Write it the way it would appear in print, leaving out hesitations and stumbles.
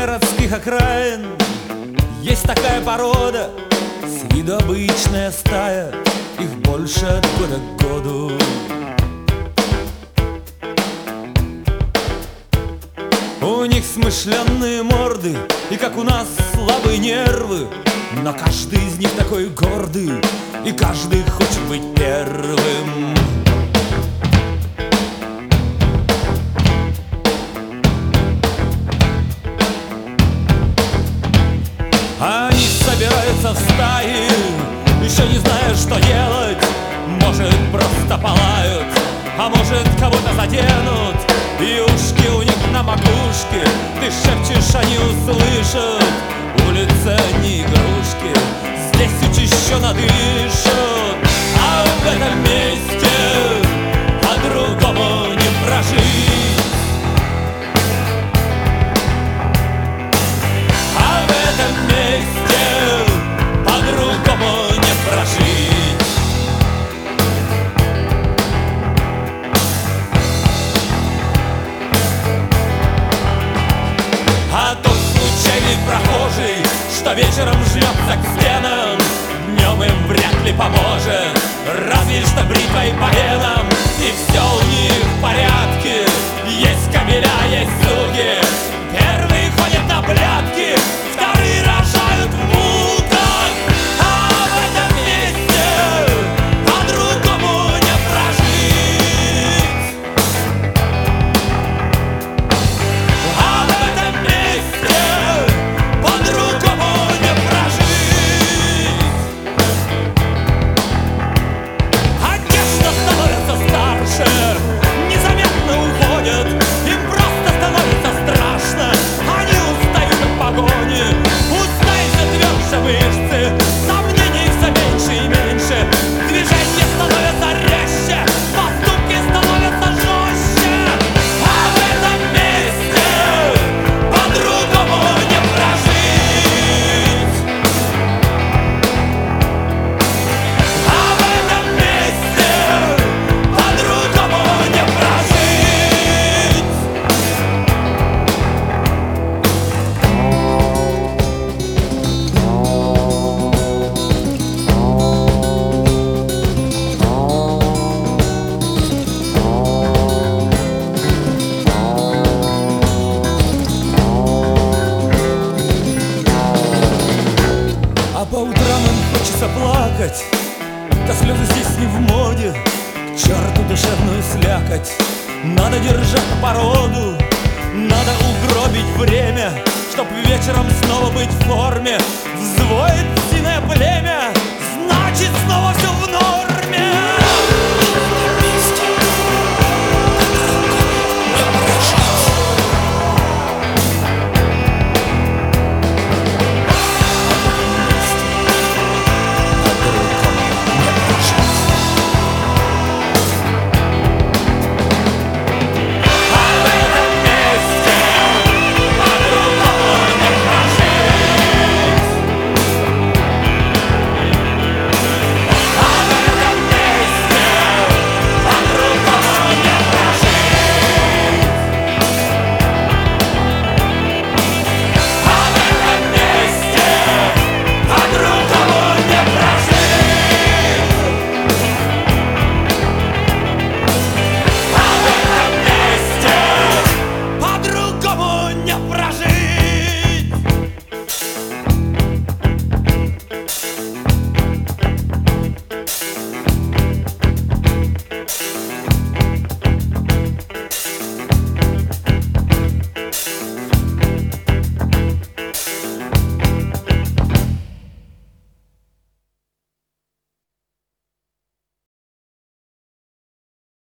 городских окраин есть такая порода, с виду обычная стая, их больше от года к году. У них смышленные морды, и как у нас слабые нервы, но каждый из них такой гордый, и каждый хочет быть первым. Они собираются в стаи, еще не зная, что делать. Может, просто полают, а может, кого-то заденут. И ушки у них на макушке, ты шепчешь, они услышат. Улица не игрушки, здесь учащенно дышат. А в этом месте по-другому не прожить. А в этом месте по-другому не прожить. А тот случайный прохожий, что вечером жмется к стенам, днем им вряд ли поможет, разве что бритвой по венам. И все у них в порядке, есть кабеля, есть слуги. Первые ходят на прятки, вторые рожают в муках. А в этом месте по-другому не прожить. А в этом месте по-другому не прожить. Одежда становится старше, незаметно уходят, им просто становится страшно. Они устают от погони, устают тверже мышцы, сомнений все меньше и меньше. Движения становятся резче, поступки становятся жестче. А в этом месте по-другому не прожить. А в этом месте по-другому не прожить. А по утрам им хочется плакать, да слезы здесь не в моде. К черту душевную слякоть, надо держать породу, надо угробить время, чтоб вечером снова быть в форме. Взвоет синое племя, значит снова все в норме.